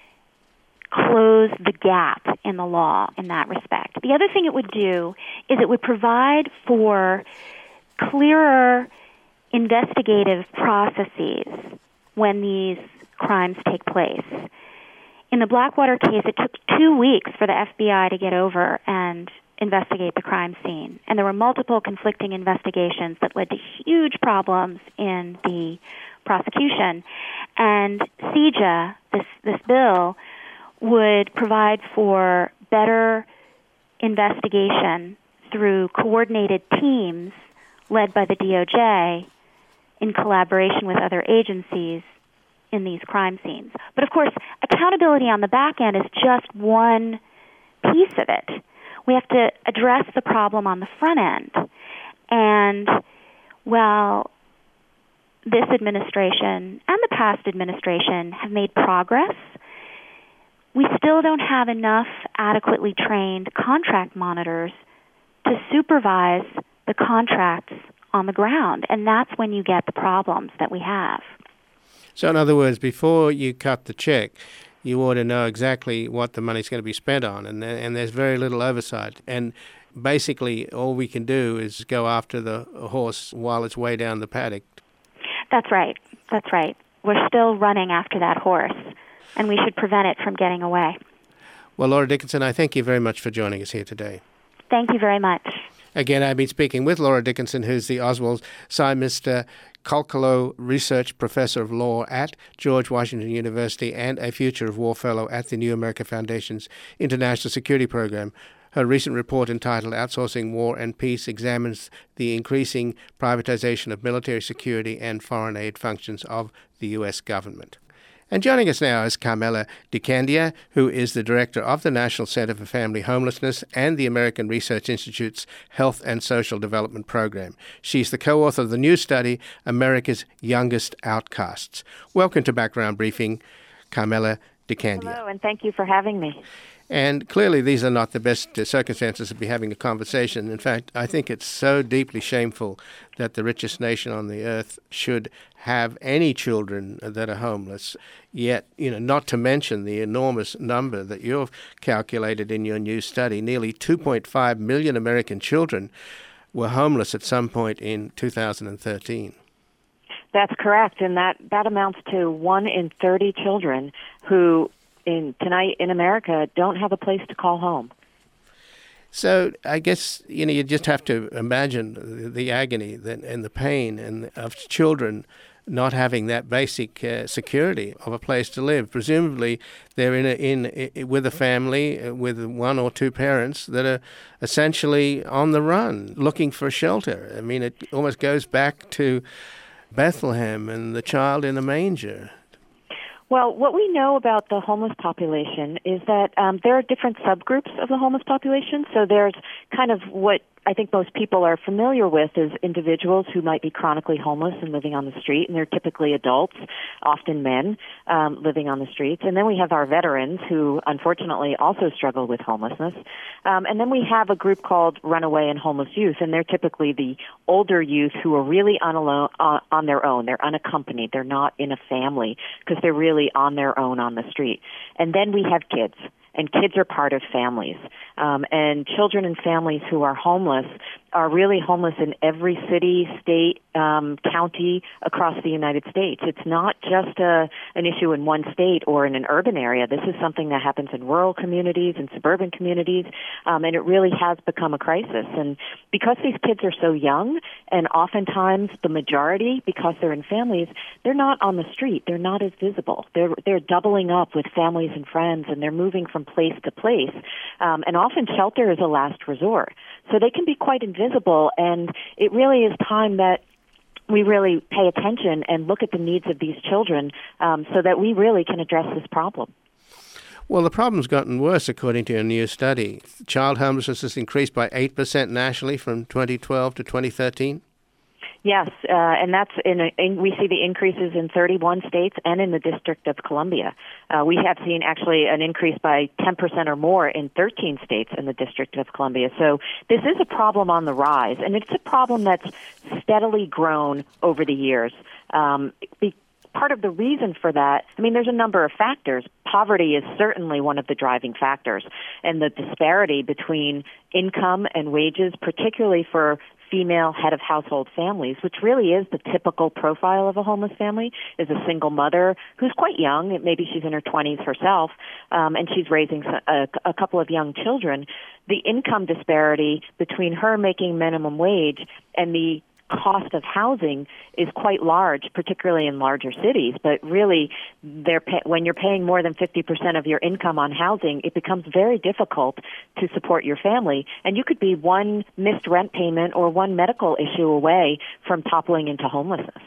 close the gap in the law in that respect. The other thing it would do is it would provide for clearer investigative processes when these crimes take place. In the Blackwater case, it took two weeks for the F B I to get over and investigate the crime scene. And there were multiple conflicting investigations that led to huge problems in the prosecution. And C J A, this, this bill, would provide for better investigation through coordinated teams led by the D O J in collaboration with other agencies in these crime scenes. But of course, accountability on the back end is just one piece of it. We have to address the problem on the front end. And while this administration and the past administration have made progress, we still don't have enough adequately trained contract monitors to supervise the contracts on the ground, and that's when you get the problems that we have. So in other words, before you cut the check, you ought to know exactly what the money's going to be spent on, and and there's very little oversight. And basically, all we can do is go after the horse while it's way down the paddock. That's right. That's right. We're still running after that horse, and we should prevent it from getting away. Well, Laura Dickinson, I thank you very much for joining us here today. Thank you very much. Again, I've been speaking with Laura Dickinson, who's the Oswald Symester Kolkolo Research Professor of Law at George Washington University and a Future of War Fellow at the New America Foundation's International Security Program. Her recent report entitled Outsourcing War and Peace examines the increasing privatization of military security and foreign aid functions of the U S government. And joining us now is Carmela DiCandia, who is the director of the National Center for Family Homelessness and the American Research Institute's Health and Social Development Program. She's the co-author of the new study, America's Youngest Outcasts. Welcome to Background Briefing, Carmela DiCandia. Hello, and thank you for having me. And clearly these are not the best uh, circumstances to be having a conversation. In fact, I think it's so deeply shameful that the richest nation on the earth should have any children that are homeless, yet, you know, not to mention the enormous number that you've calculated in your new study. Nearly two point five million American children were homeless at some point in two thousand thirteen. That's correct, and that, that amounts to one in thirty children who in tonight in America don't have a place to call home. So I guess, you know, you just have to imagine the, the agony that, and the pain and of children not having that basic uh, security of a place to live. Presumably they're in a, in, in with a family uh, with one or two parents that are essentially on the run looking for shelter. I mean, it almost goes back to Bethlehem and the child in a manger. Well, what we know about the homeless population is that um, there are different subgroups of the homeless population. So there's kind of what I think most people are familiar with is individuals who might be chronically homeless and living on the street, and they're typically adults, often men, um, living on the streets. And then we have our veterans who, unfortunately, also struggle with homelessness. Um, and then we have a group called runaway and homeless youth, and they're typically the older youth who are really on, alone, uh, on their own. They're unaccompanied. They're not in a family because they're really on their own on the street. And then we have kids. And kids are part of families. Um, and children and families who are homeless are really homeless in every city, state, um, county across the United States. It's not just a, an issue in one state or in an urban area. This is something that happens in rural communities and suburban communities, um, and it really has become a crisis. And because these kids are so young, and oftentimes the majority, because they're in families, they're not on the street. They're not as visible. They're they're doubling up with families and friends, and they're moving from place to place. Um, and often shelter is a last resort. So they can be quite invisible, and it really is time that we really pay attention and look at the needs of these children um, so that we really can address this problem. Well, the problem's gotten worse, according to a new study. Child homelessness has increased by eight percent nationally from twenty twelve to twenty thirteen. Yes, uh, and that's in, a, in we see the increases in thirty-one states and in the District of Columbia. Uh, we have seen actually an increase by ten percent or more in thirteen states in the District of Columbia. So this is a problem on the rise, and it's a problem that's steadily grown over the years. Um, be, Part of the reason for that, I mean, there's a number of factors. Poverty is certainly one of the driving factors, and the disparity between income and wages, particularly for female head of household families, which really is the typical profile of a homeless family, is a single mother who's quite young. Maybe she's in her twenties herself, um, and she's raising a, a couple of young children. The income disparity between her making minimum wage and the cost of housing is quite large, particularly in larger cities. But really, they're pay- when you're paying more than fifty percent of your income on housing, it becomes very difficult to support your family. And you could be one missed rent payment or one medical issue away from toppling into homelessness.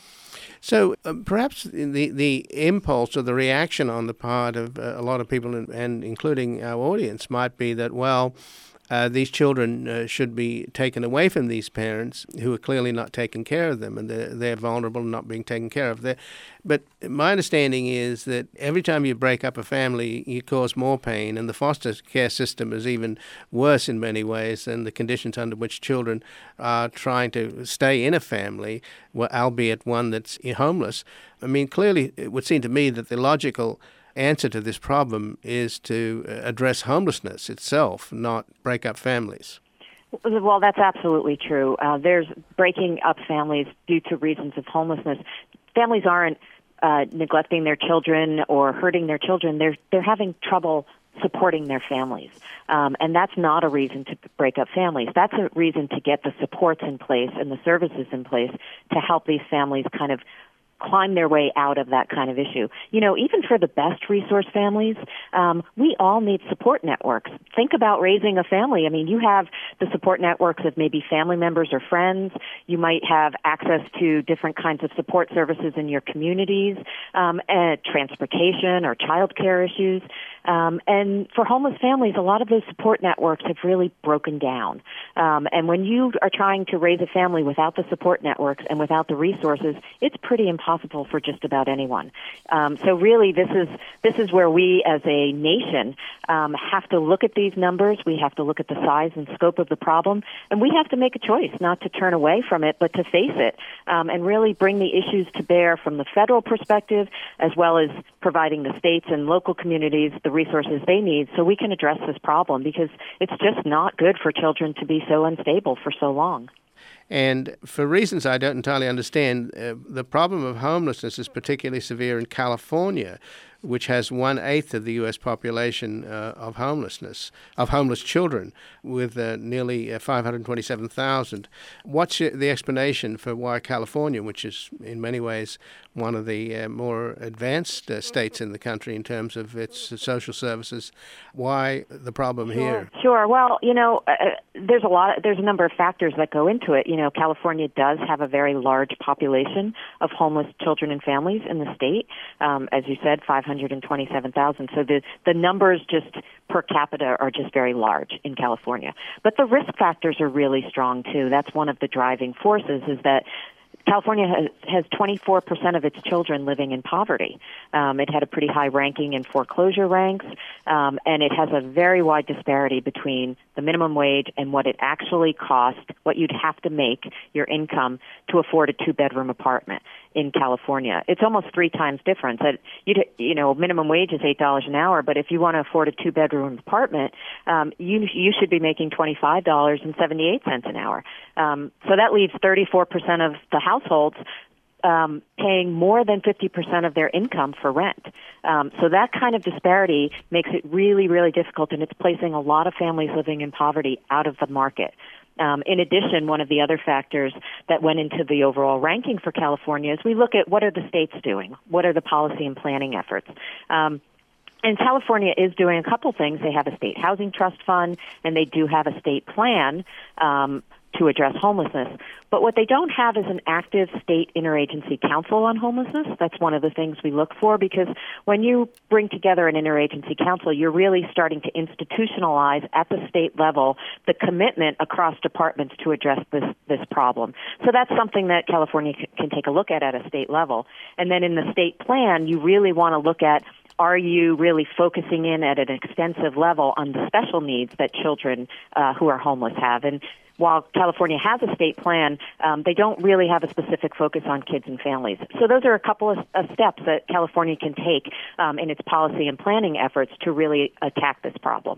So uh, perhaps the the impulse or the reaction on the part of uh, a lot of people, and, and including our audience, might be that, well, Uh, these children uh, should be taken away from these parents who are clearly not taking care of them, and they're, they're vulnerable and not being taken care of. They're, but my understanding is that every time you break up a family, you cause more pain, and the foster care system is even worse in many ways than the conditions under which children are trying to stay in a family, albeit one that's homeless. I mean, clearly it would seem to me that the logical answer to this problem is to address homelessness itself, not break up families. Well, that's absolutely true. Uh, there's breaking up families due to reasons of homelessness. Families aren't uh, neglecting their children or hurting their children. They're they're having trouble supporting their families. Um, and that's not a reason to break up families. That's a reason to get the supports in place and the services in place to help these families kind of climb their way out of that kind of issue. You know, even for the best resource families, um, we all need support networks. Think about raising a family. I mean, you have the support networks of maybe family members or friends. You might have access to different kinds of support services in your communities, um, and transportation or childcare issues. Um, and for homeless families, a lot of those support networks have really broken down. Um, and when you are trying to raise a family without the support networks and without the resources, it's pretty impossible for just about anyone. Um, so really, this is this is where we as a nation um, have to look at these numbers. We have to look at the size and scope of the problem, and we have to make a choice not to turn away from it, but to face it um, and really bring the issues to bear from the federal perspective, as well as providing the states and local communities the resources they need so we can address this problem, because it's just not good for children to be so unstable for so long. And for reasons I don't entirely understand, uh, the problem of homelessness is particularly severe in California, which has one-eighth of the U S population uh, of homelessness, of homeless children, with uh, nearly uh, five hundred twenty-seven thousand. What's the explanation for why California, which is in many ways one of the uh, more advanced uh, states in the country in terms of its uh, social services, why the problem sure, here? Sure. Well, you know, uh, there's a lot. There's a number of factors that go into it. You know, California does have a very large population of homeless children and families in the state. Um, as you said, five hundred twenty-seven thousand. So the the numbers just per capita are just very large in California. But the risk factors are really strong too. That's one of the driving forces, is that California has, has twenty-four percent of its children living in poverty. Um, it had a pretty high ranking in foreclosure ranks, um, and it has a very wide disparity between the minimum wage and what it actually costs, what you'd have to make your income to afford a two-bedroom apartment in California. It's almost three times difference. That you'd, you know, minimum wage is eight dollars an hour, but if you want to afford a two-bedroom apartment, um, you you should be making twenty-five dollars and seventy-eight cents an hour. Um, so that leaves thirty-four percent of the households um, paying more than fifty percent of their income for rent. Um, so that kind of disparity makes it really, really difficult, and it's placing a lot of families living in poverty out of the market. Um, in addition, one of the other factors that went into the overall ranking for California is we look at what are the states doing? What are the policy and planning efforts? Um, and California is doing a couple things. They have a state housing trust fund, and they do have a state plan um, to address homelessness. But what they don't have is an active state interagency council on homelessness. That's one of the things we look for, because when you bring together an interagency council, you're really starting to institutionalize at the state level the commitment across departments to address this, this problem. So that's something that California c- can take a look at at a state level. And then in the state plan, you really want to look at, are you really focusing in at an extensive level on the special needs that children uh, who are homeless have? And while California has a state plan, um, they don't really have a specific focus on kids and families. So those are a couple of uh, steps that California can take um, in its policy and planning efforts to really attack this problem.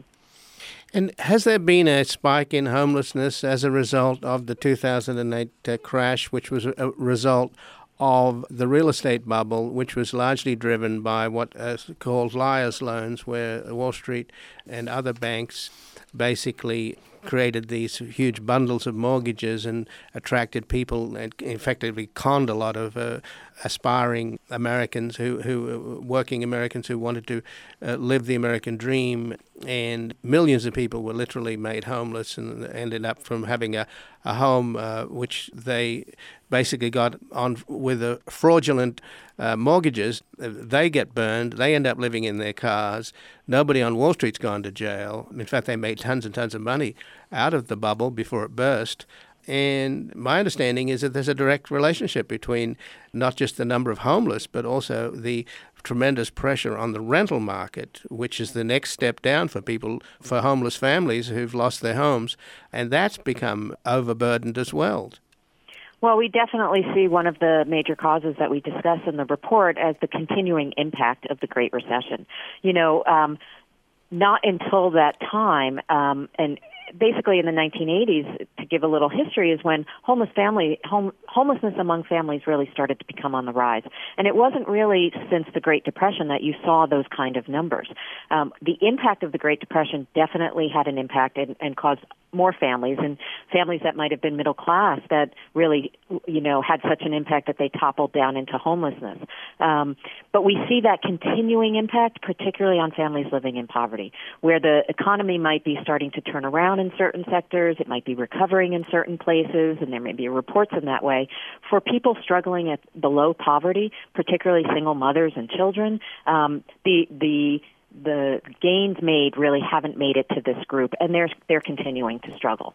And has there been a spike in homelessness as a result of the two thousand eight uh, crash, which was a result of the real estate bubble, which was largely driven by what is called liar's loans, where Wall Street and other banks basically created these huge bundles of mortgages and attracted people and effectively conned a lot of uh, aspiring Americans who, who working Americans who wanted to uh, live the American dream, and millions of people were literally made homeless and ended up from having a, a home uh, which they basically got on with a fraudulent uh, mortgages. They get burned. They end up living in their cars. Nobody on Wall Street's gone to jail. In fact, they made tons and tons of money out of the bubble before it burst. And my understanding is that there's a direct relationship between not just the number of homeless, but also the tremendous pressure on the rental market, which is the next step down for people, for homeless families who've lost their homes. And that's become overburdened as well. Well, we definitely see one of the major causes that we discuss in the report as the continuing impact of the Great Recession. You know, um, not until that time, um, and basically in the nineteen eighties, to give a little history, is when homeless family home, homelessness among families really started to become on the rise. And it wasn't really since the Great Depression that you saw those kind of numbers. Um, the impact of the Great Depression definitely had an impact and, and caused more families, and families that might have been middle class that really, you know, had such an impact that they toppled down into homelessness. Um, but we see that continuing impact, particularly on families living in poverty, where the economy might be starting to turn around in certain sectors, it might be recovering in certain places, and there may be reports in that way. For people struggling at below poverty, particularly single mothers and children, um, the the the gains made really haven't made it to this group, and they're they're continuing to struggle.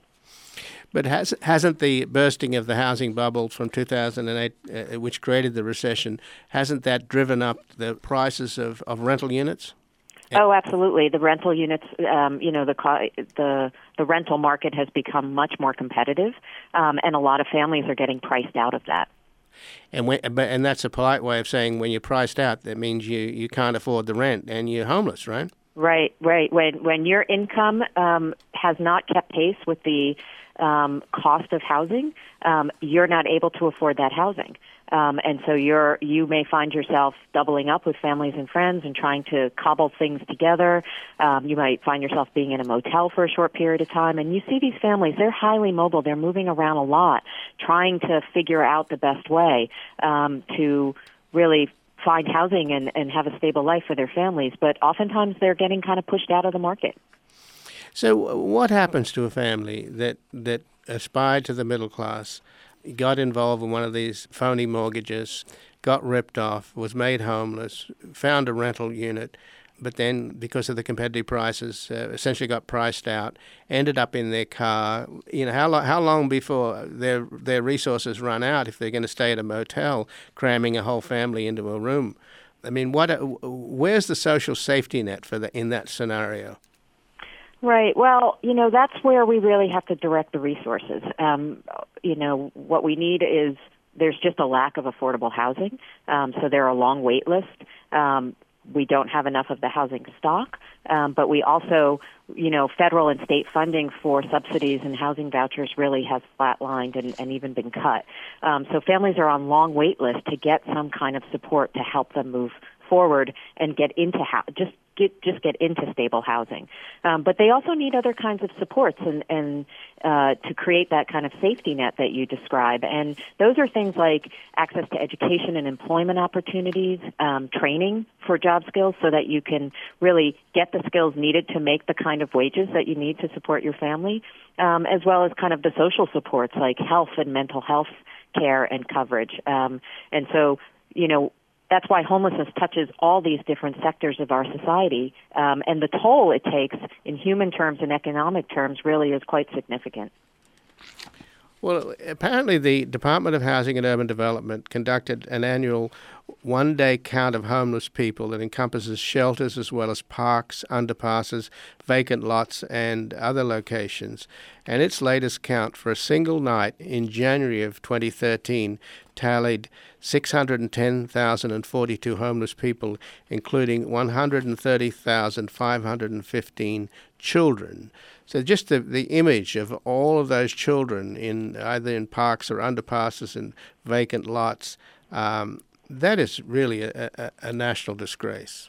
But has, hasn't the bursting of the housing bubble from two thousand eight, uh, which created the recession, hasn't that driven up the prices of, of rental units? Oh, absolutely. The rental units, um, you know, the the the rental market has become much more competitive, um, and a lot of families are getting priced out of that. And when, and that's a polite way of saying when you're priced out, that means you, you can't afford the rent and you're homeless, right? Right, right. When when your income um, has not kept pace with the um, cost of housing, um, you're not able to afford that housing. Um, and so you're you may find yourself doubling up with families and friends and trying to cobble things together. Um, you might find yourself being in a motel for a short period of time. And you see these families, they're highly mobile. They're moving around a lot, trying to figure out the best way um, to really find housing and, and have a stable life for their families. But oftentimes they're getting kind of pushed out of the market. So what happens to a family that, that aspired to the middle class, got involved in one of these phony mortgages, got ripped off, was made homeless, found a rental unit, but then because of the competitive prices, uh, essentially got priced out, ended up in their car? You know, how long, how long before their their resources run out if they're going to stay at a motel, cramming a whole family into a room? I mean, what? Where's the social safety net for the, in that scenario? Right. Well, you know, that's where we really have to direct the resources. Um, you know, what we need is there's just a lack of affordable housing. Um, so there are a long wait list. Um, we don't have enough of the housing stock, um, but we also, you know, federal and state funding for subsidies and housing vouchers really has flatlined and, and even been cut. Um, so families are on long wait lists to get some kind of support to help them move forward and get into house, just get just get into stable housing. Um, but they also need other kinds of supports and, and uh, to create that kind of safety net that you describe. And those are things like access to education and employment opportunities, um, training for job skills so that you can really get the skills needed to make the kind of wages that you need to support your family, um, as well as kind of the social supports like health and mental health care and coverage. Um, and so, you know, that's why homelessness touches all these different sectors of our society, um, and the toll it takes in human terms and economic terms really is quite significant. Well, apparently the Department of Housing and Urban Development conducted an annual one-day count of homeless people that encompasses shelters as well as parks, underpasses, vacant lots, and other locations. And its latest count for a single night in January of twenty thirteen tallied six hundred ten thousand forty-two homeless people, including one hundred thirty thousand five hundred fifteen children. So just the, the image of all of those children in either in parks or underpasses and vacant lots, um, that is really a, a, a national disgrace.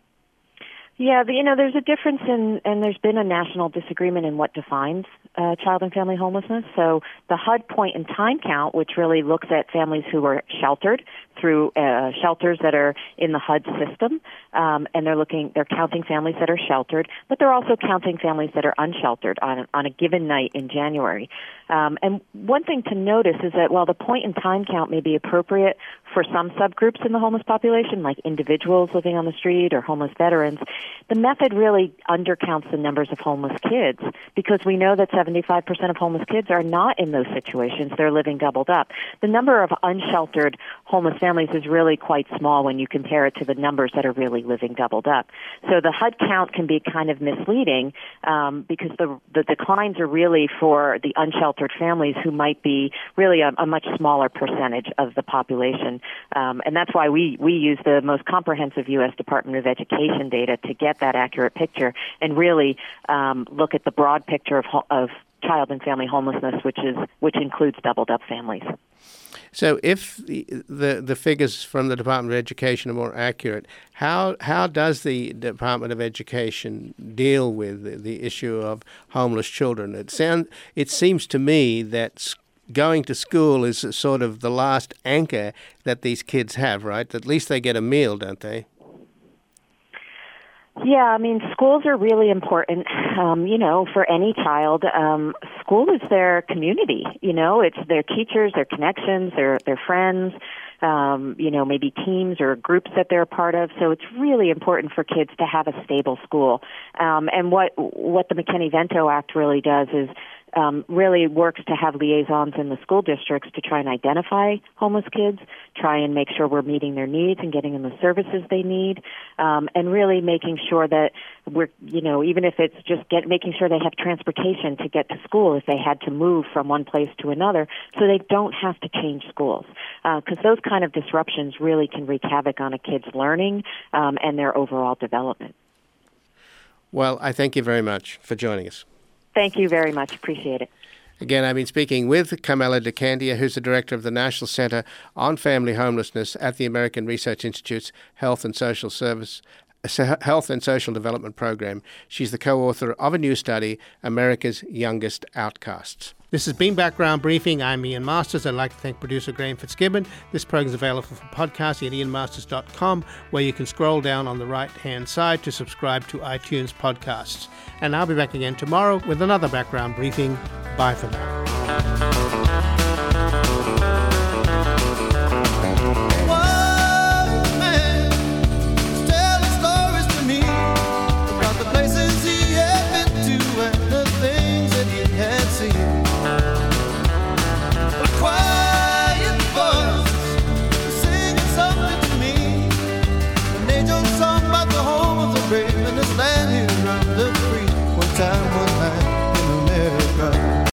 Yeah, the, you know, there's a difference in, and there's been a national disagreement in what defines uh, child and family homelessness. So the H U D point in time count, which really looks at families who were sheltered through uh, shelters that are in the H U D system, um, and they're looking, they're counting families that are sheltered, but they're also counting families that are unsheltered on on a given night in January. Um, and one thing to notice is that while the point in time count may be appropriate for some subgroups in the homeless population, like individuals living on the street or homeless veterans, the method really undercounts the numbers of homeless kids, because we know that seventy-five percent of homeless kids are not in those situations. They're living doubled up. The number of unsheltered homeless families is really quite small when you compare it to the numbers that are really living doubled up. So the H U D count can be kind of misleading um, because the, the declines are really for the unsheltered families who might be really a, a much smaller percentage of the population. Um, and that's why we, we use the most comprehensive U S Department of Education data to get that accurate picture and really um, look at the broad picture of, of child and family homelessness, which is which includes doubled up families. So if the, the the figures from the Department of Education are more accurate, how how does the Department of Education deal with the, the issue of homeless children? It sound it seems to me that going to school is sort of the last anchor that these kids have, right? At least they get a meal, don't they? Yeah, I mean, schools are really important, um, you know, for any child. Um, school is their community, you know, it's their teachers, their connections, their, their friends, um, you know, maybe teams or groups that they're a part of. So it's really important for kids to have a stable school. Um, and what, what the McKinney-Vento Act really does is Um, really works to have liaisons in the school districts to try and identify homeless kids, try and make sure we're meeting their needs and getting them the services they need, um, and really making sure that we're, you know, even if it's just get making sure they have transportation to get to school if they had to move from one place to another, so they don't have to change schools, because uh, those kind of disruptions really can wreak havoc on a kid's learning um, and their overall development. Well, I thank you very much for joining us. Thank you very much. Appreciate it. Again, I've been speaking with Carmela DeCandia, who's the director of the National Center on Family Homelessness at the American Research Institute's Health and Social Service Health and Social Development Program. She's the co-author of a new study, America's Youngest Outcasts. This has been Background Briefing. I'm Ian Masters. I'd like to thank producer Graham Fitzgibbon. This program is available for podcast at ian masters dot com, where you can scroll down on the right-hand side to subscribe to iTunes podcasts. And I'll be back again tomorrow with another Background Briefing. Bye for now.